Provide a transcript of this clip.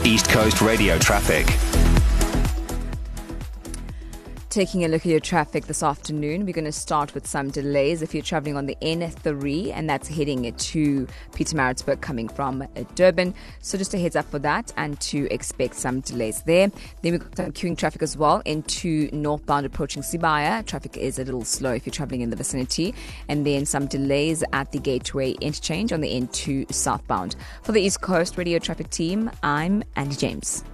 East Coast Radio traffic. Taking a look at your traffic this afternoon, we're going to start with some delays if you're traveling on the N3, and that's heading to Pietermaritzburg coming from Durban. So just a heads up for that and to expect some delays there. Then we've got some queuing traffic as well into northbound approaching Sibaya. Traffic is a little slow if you're traveling in the vicinity. And then some delays at the Gateway interchange on the N2 southbound. For the East Coast Radio Traffic Team, I'm Andy James.